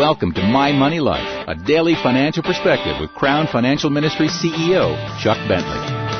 Welcome to My Money Life, a daily financial perspective with Crown Financial Ministry CEO Chuck Bentley.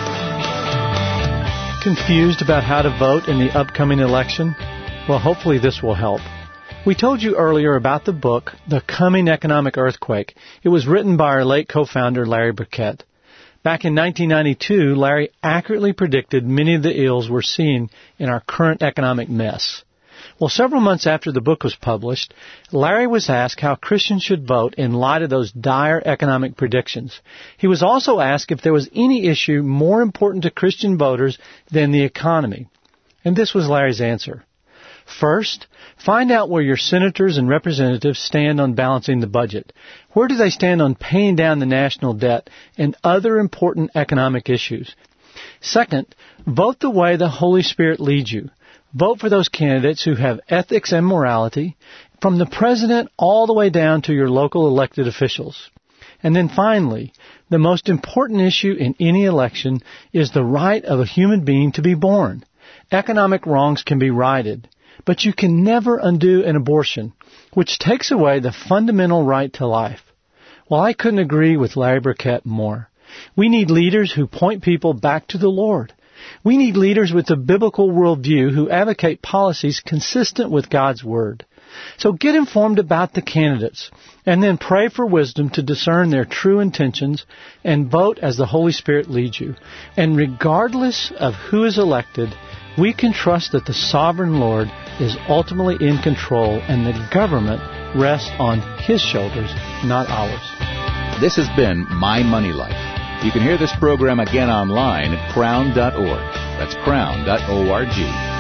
Confused about how to vote in the upcoming election? Well, hopefully this will help. We told you earlier about the book, The Coming Economic Earthquake. It was written by our late co-founder, Larry Burkett. Back in 1992, Larry accurately predicted many of the ills we're seeing in our current economic mess. Well, several months after the book was published, Larry was asked how Christians should vote in light of those dire economic predictions. He was also asked if there was any issue more important to Christian voters than the economy. And this was Larry's answer. First, find out where your senators and representatives stand on balancing the budget. Where do they stand on paying down the national debt and other important economic issues? Second, vote the way the Holy Spirit leads you. Vote for those candidates who have ethics and morality, from the president all the way down to your local elected officials. And then finally, the most important issue in any election is the right of a human being to be born. Economic wrongs can be righted, but you can never undo an abortion, which takes away the fundamental right to life. Well, I couldn't agree with Larry Burkett more. We need leaders who point people back to the Lord. We need leaders with a biblical worldview who advocate policies consistent with God's Word. So get informed about the candidates, and then pray for wisdom to discern their true intentions, and vote as the Holy Spirit leads you. And regardless of who is elected, we can trust that the sovereign Lord is ultimately in control, and the government rests on His shoulders, not ours. This has been My Money Life. You can hear this program again online at crown.org. That's crown.org.